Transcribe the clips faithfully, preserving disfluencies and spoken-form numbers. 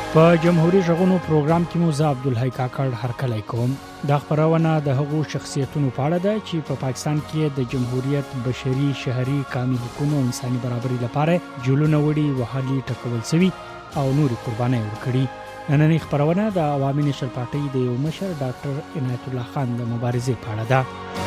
په جمهوریت غونو پروګرام کې مو زه عبدالحی کاکړ هرکلی کوم. دا خبرونه د هغو شخصیتونو په اړه ده چې په پاکستان کې د جمهوریت بشري شهري قانوني حقوقو او انساني برابرۍ لپاره جولونه وړي وهلي ټکول شوي او نوري قربانۍ ورکړي. نننۍ خبرونه د عوامي نېشنل پارټۍ د یو مشر ډاکټر عنایت الله خان د مبارزې په اړه ده.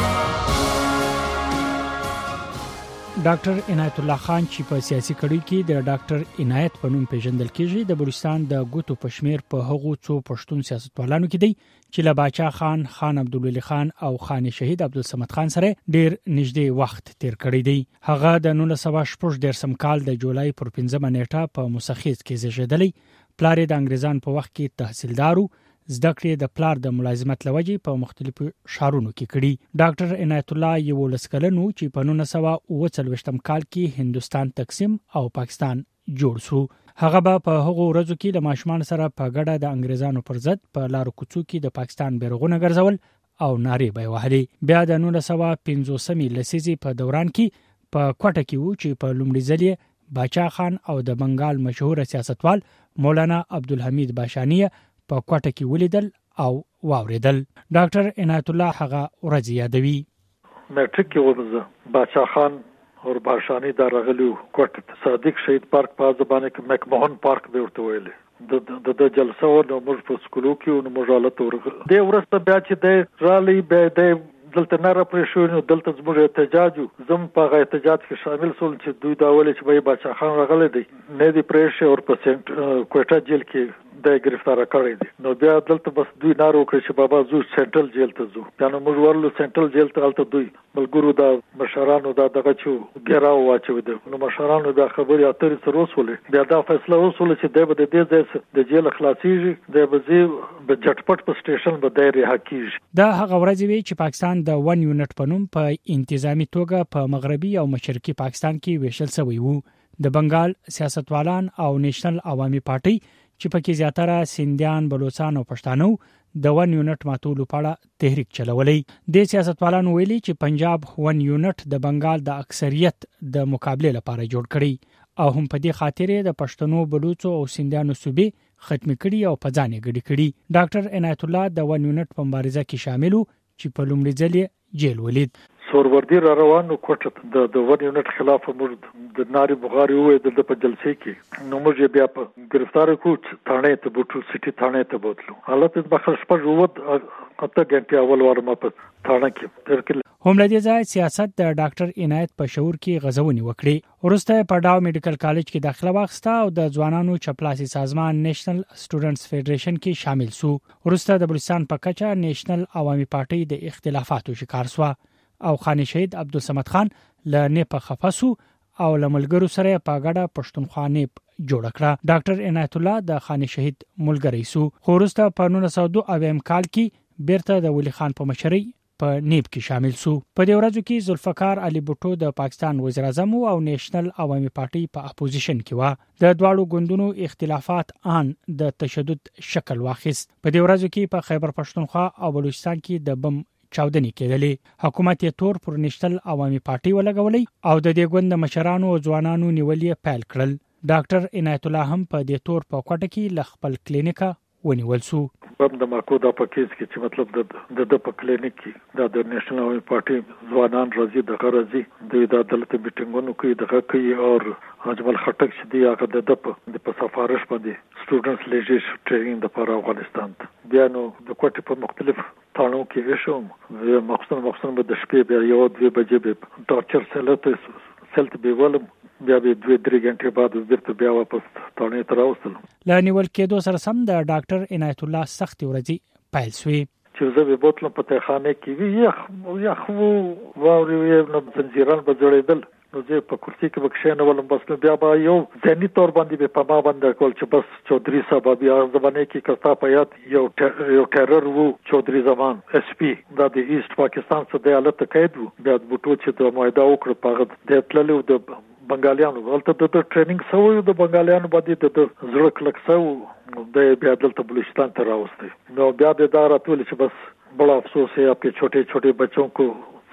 ډاکټر عنایت الله خان چې په سیاسي کړۍ کې د ډاکټر عنایت په نوم پیژندل کېږي د بلوچستان د ګوتو پشمیر په هغو څو پښتون سیاستوالانو کې دی چې له باچا خان، خان عبدالولي خان او خان شهید عبدالصمد خان سره ډیر نږدې وخت تیر کړی دی. هغه د نولس سوه شپږ دیرشم کال د جولای پر پنځمه نیټه په موسخیز کې زیږیدلی. پلار د انګریزان په وخت کې تحصیلدارو، زده کړې د پلار د ملازمت لوجې په مختلفو شهرونو کې کړي. ډاکټر عنایت الله یو لسکلنو چې په نولس سوه اوه څلوېښتم کال کې هندستان تقسیم او پاکستان جوړ شو. هغه به په هغو ورځو کې د ماشومان سره په ګډه د انګریزانو پر ضد په لارو کوڅو کې د پاکستان بیرغونه ګرځول او نارې به وهلې. بیا د نولس سوه پنځوسمې لسیزې په دوران کې په کوټه کې وو چې په لومړي ځل باچا خان او د بنگال مشهور سیاستوال مولانا عبدالحمید باشانیه په کوټه کې ولیدل او واوریدل. ډاکټر عنایت الله هغه ورځ یادوي. میټریک کې ومزه باچا خان او باشانی دا راغلو کوټه صادق شهید پارک په ځبانه کې مکمهون پارک به ورته ویلې د د جلسه و نو موږ په سکولو کې نو موږ حالت ورغله د ورسته بیا چې د رالي به د دلته نه را پرې شو نو دلته زموږ احتجاج زم په احتجاج کې شامل شول چې دوی دا ولې چې به باچا خان راغلی دی نه دی پرې شو او په سنټ کوټه جیل کې د گرفتار کړی دی. نو بیا دلته بس دوی نارو کړی چې بابا زو سنټرل جیل ته ځو. یعنی موږ ورلو سنټرل جیل ته الته دوی ملګرو دا مشرانو دا دغه چې ګراو واچو دي. نو مشرانو دا خبرې اترې سره وسولې. بیا دا فیصله وسوله چې د بده د دې د جیل خلاصيږي د بزي په جټپټ په سټیشن به دایره حقیقي. دا هغه ورځ وی چې پاکستان د ون یونټ په نوم په انتظامی توګه په مغربي او مشرقي پاکستان کې ویشل شوی وو. د بنگال سیاستوالان او نېشنل عوامي پارټي چې پکې زیاتره سیندیان، بلوچستان او پښتانو د ون یونټ ماتولو په اړه تحریک چلولې. د سیاستوالانو ویلي چې پنجاب ون یونټ د بنگال د اکثریت د مقابله لپاره جوړ کړي او هم په دې خاطر د پښتنو، بلوچو او سیندیانو صوبې ختم کړي او په ځان یې ګډي کړي. ډاکټر عنایت الله د ون یونټ په مبارزه کې شامل و چې په لومړي ځل جیل ولید. سوروردی را روانو کوټه د د ون یونټ خلاف موږ د ناری بغاری وې د په جلسې کې نو موږ بیا په گرفتار کوټ ثانه ته بوټو سټي ثانه ته بوتلو. حالت په خپل شپږ ووت اته غنټه اول ورما په ثانه کې ترکل هم لدی ځای سیاست د ډاکټر عنایت په شعور کې غزونی وکړي. ورسته په ډاو میډیکل کالج کې داخله واخسته او د ځوانانو چپلاسي سازمان نېشنل سټوډنټس فدریشن کې شامل شو. ورسته د بلوچستان په کچه نېشنل عوامي پارټي د اختلافاتو شکار شو او خان شهید عبدالصمد خان له نه په خفاسو او لملګرو سره په ګډه پښتونخوا نیب جوړ کړه. ډاکټر عنایت الله د خان شهید ملګری سو. خورسته په نولس سوه دوه اویا کال کې بیرته د ولی خان په مشرۍ په نیب کې شامل سو. په دې ورځو کې ذوالفقار علي بوټو د پاکستان وزیر اعظم او نېشنل عوامي پارټي په اپوزیشن کې و. د دواړو ګوندونو اختلافات ان د تشدد شکل واخیست. په دې ورځو کې په خیبر پښتونخوا او بلوچستان کې د بم چاودنې کېدلې. حکومت یې تور پر نېشنل عوامي پارټي ولګولې او د دې ګوند مشرانو او ځوانانو نیولې پیل کړل. ډاکټر عنایت الله هم په دې تور په کوټه کې ل خپل کلینیکا ونیول سو. بم د ماکو د پکیز کې چې مطلب د د په کلینیک کې د د نېشنل عوامي پارټي ځوانان راځي د غرضي د عدالت میټینګونو کې د کوي او اجمل خټک چې دی هغه د د په سفارش باندې سټوډنټس لیجیش ټریننګ د پر افغانستان بیا نو د کوټې په مختلف تانو کې وشوم. زه مخصوصا مخصوصا د شپې بیا یو دوه بجې به ټارچر سلته سلته به ولم بیا به دوه درې غنټې بعد بیرته بیا واپس تانه ته راوستلم. لا نیول کېدو سره سم د ډاکټر عنایت الله سخت ورځي پیل شوې. چې زه به بوتلم په تخانه کې وی یخ یخ وو واوري نو زنجیران به جوړېدل. نو زه په کرسي کې بکښینه ولم بس بیا به یو ځنی تور باندې به په ما باندې کول چې بس چودري صاحب بیا زمانه کې کستا په یاد یو یو ټیرر وو چودري زمان اس پی د ایست پاکستان څخه د حالت قید وو. بیا بوټو چې د معاهده وکړه په د تللو د بنگالیانو ولته د ټریننګ سوی د بنگالیانو باندې د زړه کلک سو د بیا دلته بلوچستان ته راوستي. نو بیا د دارا ټول چې بس بڑا افسوس ہے آپ کے چھوٹے چھوٹے بچوں کو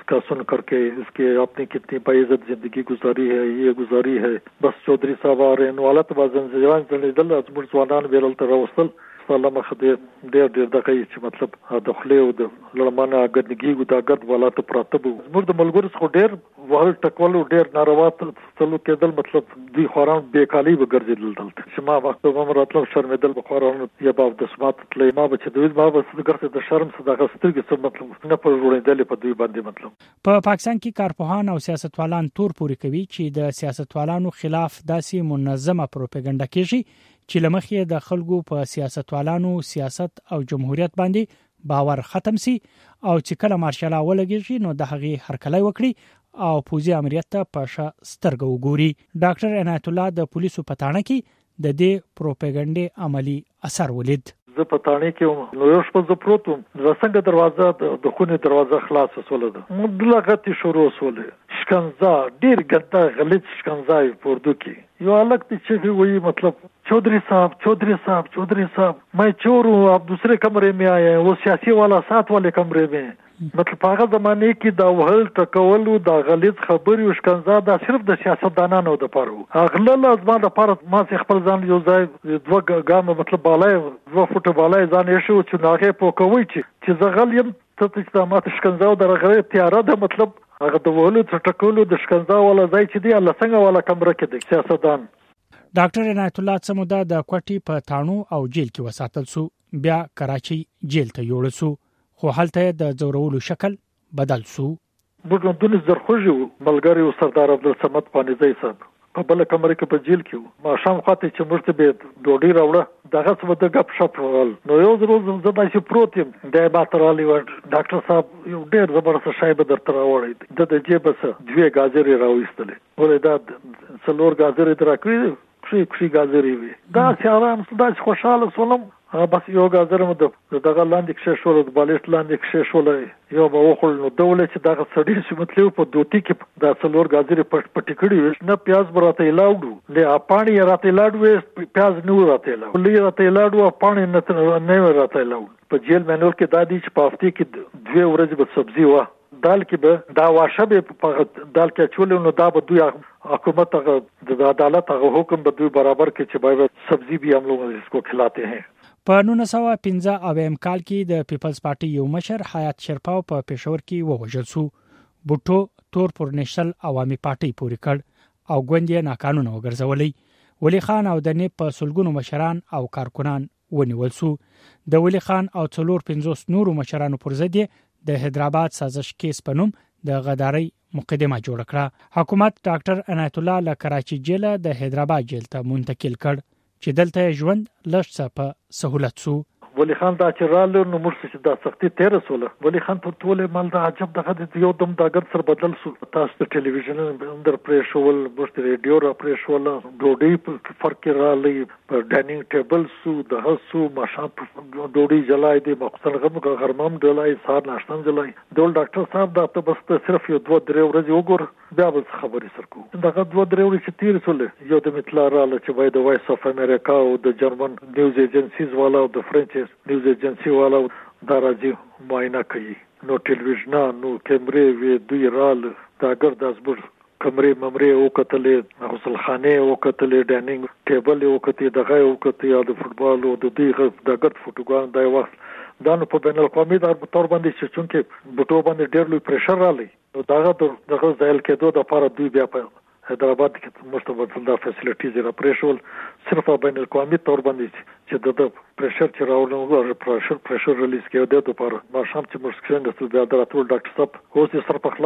इसका सुन करके इसके अपनी कितनी बाइज्जत जिंदगी गुजारी है, ये गुजारी है। बस चौधरी साहब आ रहे हैं वालत बाजन जवान जलिदल अजमुर जवानान बेरल तरवसल سلام خدای ډېر ډېر دغه چې مطلب د خله او د لړمانه اګدګي او د اګد ولاته پراته بو زموږ د ملګرو څخه ډېر وهل ټکول ډېر ناروا تلو کېدل مطلب دوی خوران بیکالي وګرځیدل دلته چې ما وخت به مراتلو شرمېدل به خوران یا به د سمات تلې ما به چې دوی ما به څنګه د شرم صدقه سترګې څه مطلب نه پر وړاندې په دوی باندې مطلب په پاکستان کې کارپوهان او سیاستوالان تور پوري کوي چې د سیاستوالانو خلاف داسې منظمه پروپاګاندا کیږي چې لمخې د خلکو په سیاستوالانو سیاست او جمهوریت باندې باور ختم سي او چې کله مارشال ولګي نو د هغه هرکلای وکړي او پوزي امریت ته پښه سترګو وګوري. ډاکټر عنایت الله د پولیسو پټانه کې د دې پروپاګاندا عملی اثر ولید. زه پټانه کې نو یو شپه زه پروتم د څنګه دروازه د خونې دروازه خلاص وسوله ده مدلغه شروع وسوله شکنزا ډیر ګټه غلط شکنزا پردو کې یو الګ چې وی مطلب चौधरी साहब चौधरी साहब चौधरी साहब मैं चोर हूँ आप दूसरे कमरे में आए हैं वो सियासी वाला साथ वाले कमरे में मतलब पागल जमाने की دا وهل ټکول دا غلیظ خبري او شکنزا دا صرف د سیاستدانانو د پاره اغله لازمه د پاره ما خپل ځان یو ځای دوه ګام مطلب بالای دوه فوټه بالای ځان یې شو چې ناغه پوکوي چې چې زغل يم ته چې ما شکنزا او درغه تیاره ده مطلب هغه د وهل ټکول د شکنزا ولا ځای چې دی الله څنګه والا کمره کې د سیاستدان. ډاکټر عنایت الله سمودا د کوټي په تانو او جیل کې وساتل سو بیا کراچي جیل ته یوړل سو خو هلته د زورولو شکل بدل سو. موږ د نس درخوږو ملګری او سردار عبد الصمد پانیزی صاحب په بل کمره کې په جیل کې ما شام خاطر چې مرته به ډوډۍ راوړه دغه څه د غپ شپ ول نو یو ورځ زه داسې پروت یم د باترالي و ډاکټر صاحب یو ډېر زبردست شای به درته راوړی د د جیب څخه دوه گازرې راوېستلې ولې دا څلور گازرې درکړې خې خې گازرې وي دا چې آرام دا خوشاله سولم بس یو گازر مو د دغه لاندې کې شول د بالښت لاندې کې شول یو به وخل نو دولت چې دغه سړی چې مطلب په دوتی کې دا څلور گازرې پټ پټ کړی نه پیاز براته لاړو له اپانی راته لاړو پیاز نو راته لاړو لې راته لاړو اپانی نه نه راته لاړو په جیل منور کې دادی چې په هفته کې دوه ورځې به سبزي و دال کې به دا واشه به په دال کې چول نو دا به دوی حکومت د عدالت هغه حکم به دوی برابر کې چې به سبزي به هم لوګ اس کو کھلاتے ہیں. په نولس سوه پنځه اویا کال کې د پیپلز پارټي یو مشر حیات شرپاو په پېښور کې ووژل شو. بوټو تور پر نېشنل عوامي پارټي پورې کړ او ګوندې ناقانونه وګرځولې. ولی خان او د نه په سلګونو مشران او کارکونان ونیول شو. د ولی خان او څلور پنځوس نورو مشرانو پر ضد د حیدرآباد سازش کیس په نوم د غداري مقدمه جوړ کړه. حکومت ډاکټر عنایت الله له کراچي جیل د حیدرآباد جیل ته منتقل کړ چې دلته ژوند لږ څه په سہولت سو. ولی خان دا چې رالو نو موږ چې دا سختي تیر سوله ولی خان په ټوله مال دا عجب دغه یو دم دا ګر سر بدل سو تاسو په ټلویزیون اندر پریشول بوست ریډیو را پریشول ډوډۍ په فرق رالي په ډاینینګ ټیبل سو د هسو ماشا ډوډۍ جلای دی مخصل غم غرمم ډلای سار ناشتم جلای دول ډاکټر صاحب دا ته بس صرف یو دوه درې ورځې وګور بیا به خبرې سر کو دغه دوه درې ورځې چې تیر سوله یو د مطلع رااله چې وای د وایس اف امریکا او د جرمن نیوز ایجنسیز والا او د فرنچ نیوز ایجنسی والا دا راځي معاینه کوي نو ټلویزیون نو کیمرې وی دوی رال دا ګر د ازبر کمرې ممرې او کتلې غسل خانه او کتلې ډاینینګ ټیبل او کتلې دغه او کتلې د فوټبال او د دې د ګر فوټوګان دا وخت دا نو په بین القومي د تور باندې چې چونکه بوټو باندې ډېر لوی پریشر رالی نو داغه دغه ځایل کېدو د لپاره دوی بیا په حیدرآباد کې مستبدل دا فیسیلیټیز را پریشول صرف بین القومي تور باندې چې د پریشر چې راوړل پریشر پریشر ریلیز کېده د لپاره ما شام چې مرسکشن د بیا دراتول ډاکټر صاحب اوس یې سر په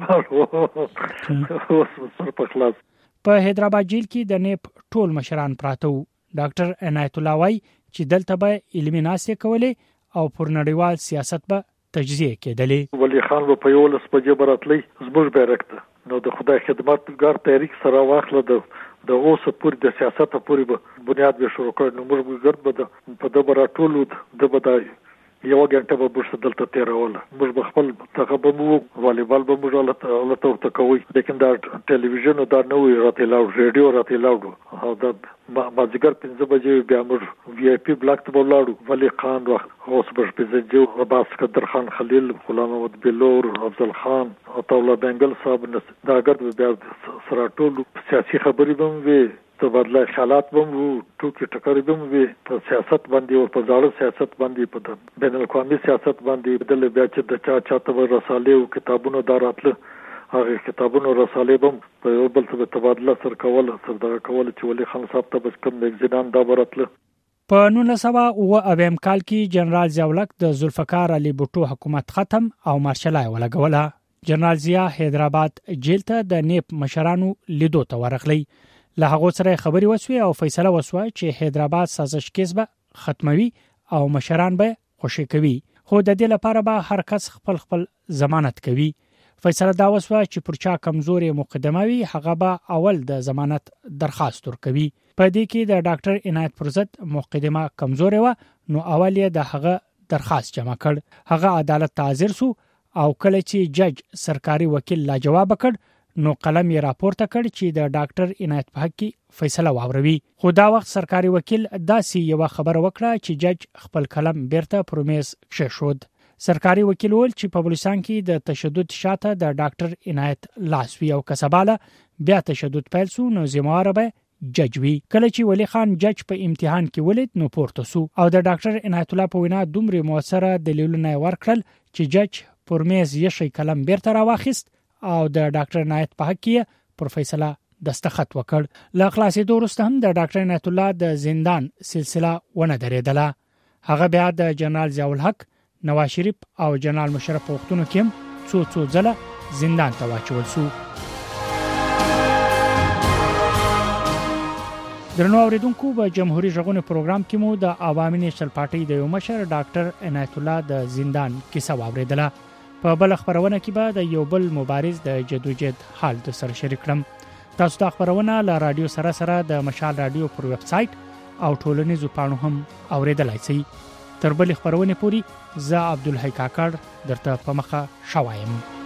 خلاص اوس سر په خلاص. په حیدرآباد جیل کې د نیپ ټول مشران پراته وو. ډاکټر عنایت الله وای چې دلته به علمي ناسې کولې او پر نړیوال سیاست به تجزیه کېدلې. ولی خان په یو لس بجې براتلې زموږ بیرکته نو د خدای خدمتګار تحریک سره واخله د د اوسه پوری د سیاست پوری به بنیاد به شروع کړ نو موږ ګرد به په د براتولو د بدای یو غنټه به برس دلته تیروله موږ به خپل تغه به مو والیبال به موږ له ته کوي لیکن دا ټلویزیون دا نو راته لاو ریډیو راته لاو او دا ما ځګر پنځه بجې بیا موږ وی آی پی بلاک ته ولاړو ولی خان وخت اوس به پنځه جو عباس قدر خان خلیل غلام محمد بلور افضل خان عطا الله بنگل صاحب دا ګرد بیا سره ټول سیاسي خبرې به وي تبادله خیالات بم وو ټوکی ټکرې بم وي په سیاست باندې او په ځاړه سیاست باندې په بین الاقوامي سیاست باندې بدل بیا چې د چا چاته رسالې او کتابونو داراتله هغه کتابونو رسالې بم په یو بل څه تبادله سر کول سر دا کول چې ولي خان صاحب ته بس کوم مګزینان دا براتله په نولس سوه اوه اویم کال کې جنرال ضیاءالحق د ذوالفقار علي بوټو حکومت ختم او مارشلای ولګوله. جنرال ضیاء حیدرآباد جیل ته د نیپ مشرانو لیدو ته ورغلی. له هغه سره خبري وسوي او فیصله وسوه چې حیدرآباد سازش کیس به ختموي او مشران به خوشی کوي خو د دې لپاره به هر کس خپل خپل ضمانت کوي. فیصله دا وسوه چې پر چا کمزوري مقدمه وي هغه به اول د ضمانت درخواست ورکوي. په دې کې د ډاکټر عنایت پر ضد مقدمه کمزوري و نو اول یې د هغه درخواست جمع کړ. هغه عدالت ته حاضر سو او کله چې جج سرکاري وکیل لا جواب کړ نو قلم یې راپورته کړ چې د ډاکټر عنایت په حق کې فیصله واوروي. خو دا وخت سرکاري وکیل داسې یو خبر وکړه چې جج خپل قلم بیرته پرومیز کښېښود. سرکاري وکیل ول چې په بلوچستان کې د تشدد شاته د ډاکټر عنایت لاسوي او کسباله بیا تشدد پیل سو نو ذمہوار به جج وی. کله چې ولی خان جج په امتحان کې ولید نو پورته سو او د ډاکټر عنایت الله په وینا دومره موثره دلیلونه ورکړل چې جج پرومیز یې شي قلم بیرته راواخیست او د ډاکټر عنایت په حق کې پر فیصله دستخط وکړ. لا خلاصېدو وروسته هم د ډاکټر عنایت الله د زندان سلسله ونه درېدله. هغه بیا د جنرال ضیاءالحق، نواز شریف او جنرال مشرف په وختونو کې څو څو ځله زندان ته واچول شو. درنو اوریدونکو په جمهوریت ژغورنې پروګرام کې مو د عوامي نېشنل پارټي د یو مشر ډاکټر عنایت الله د زندان کیسه واوریدله. په بل خبرونه کې به د یو بل مبارز د جدوجہد حال د سره شریک کړم. تاسو د خبرونه له رادیو سره سره د مشال رادیو پر ویب سټ او ټولنیزو پاڼو هم اوریدلای شئ. تر بل خبرونه پوری زه عبدالحی کاکړ درته په مخه شوایم.